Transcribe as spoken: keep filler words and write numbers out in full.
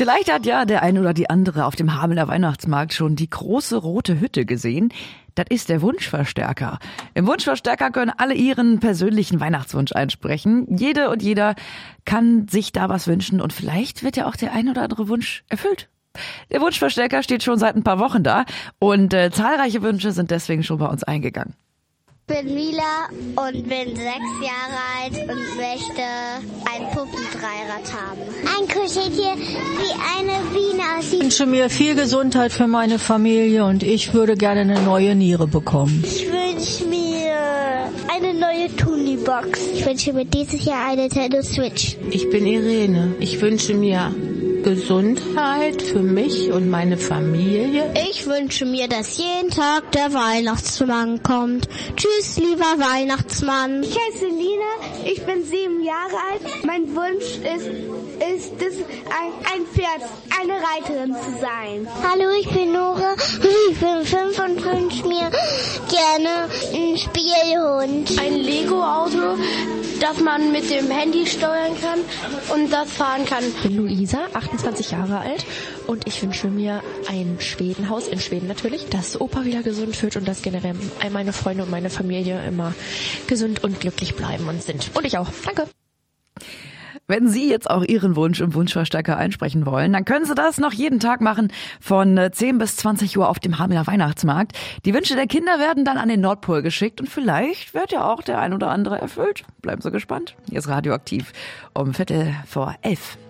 Vielleicht hat ja der eine oder die andere auf dem Hamelner Weihnachtsmarkt schon die große rote Hütte gesehen. Das ist der Wunschverstärker. Im Wunschverstärker können alle ihren persönlichen Weihnachtswunsch einsprechen. Jede und jeder kann sich da was wünschen und vielleicht wird ja auch der ein oder andere Wunsch erfüllt. Der Wunschverstärker steht schon seit ein paar Wochen da und äh, zahlreiche Wünsche sind deswegen schon bei uns eingegangen. Ich bin Mila und bin sechs Jahre alt und möchte ein Puppendreirad haben. Ein Kuscheltier wie eine Biene aussieht. Ich wünsche mir viel Gesundheit für meine Familie und ich würde gerne eine neue Niere bekommen. Ich wünsche mir eine neue Tunibox. Ich wünsche mir dieses Jahr eine Nintendo Switch. Ich bin Irene. Ich wünsche mir Gesundheit für mich und meine Familie. Ich wünsche mir, dass jeden Tag der Weihnachtsmann kommt. Tschüss, lieber Weihnachtsmann. Ich heiße Lina, ich bin sieben Jahre alt. Mein Wunsch ist, ist es, ein, ein Pferd, eine Reiterin zu sein. Hallo, ich bin Nora, ich bin fünf und wünsche mir gerne einen Spielhund. Ein Lego-Auto, das man mit dem Handy steuern kann und das fahren kann. Ich bin Luisa, achtundzwanzig Jahre alt und ich wünsche mir ein Schwedenhaus in Schweden natürlich, dass Opa wieder gesund wird und dass generell meine Freunde und meine Familie immer gesund und glücklich bleiben und sind. Und ich auch. Danke. Wenn Sie jetzt auch Ihren Wunsch im Wunschverstärker einsprechen wollen, dann können Sie das noch jeden Tag machen von zehn bis zwanzig Uhr auf dem Hamelner Weihnachtsmarkt. Die Wünsche der Kinder werden dann an den Nordpol geschickt und vielleicht wird ja auch der ein oder andere erfüllt. Bleiben Sie gespannt. Hier ist Radioaktiv um Viertel vor elf.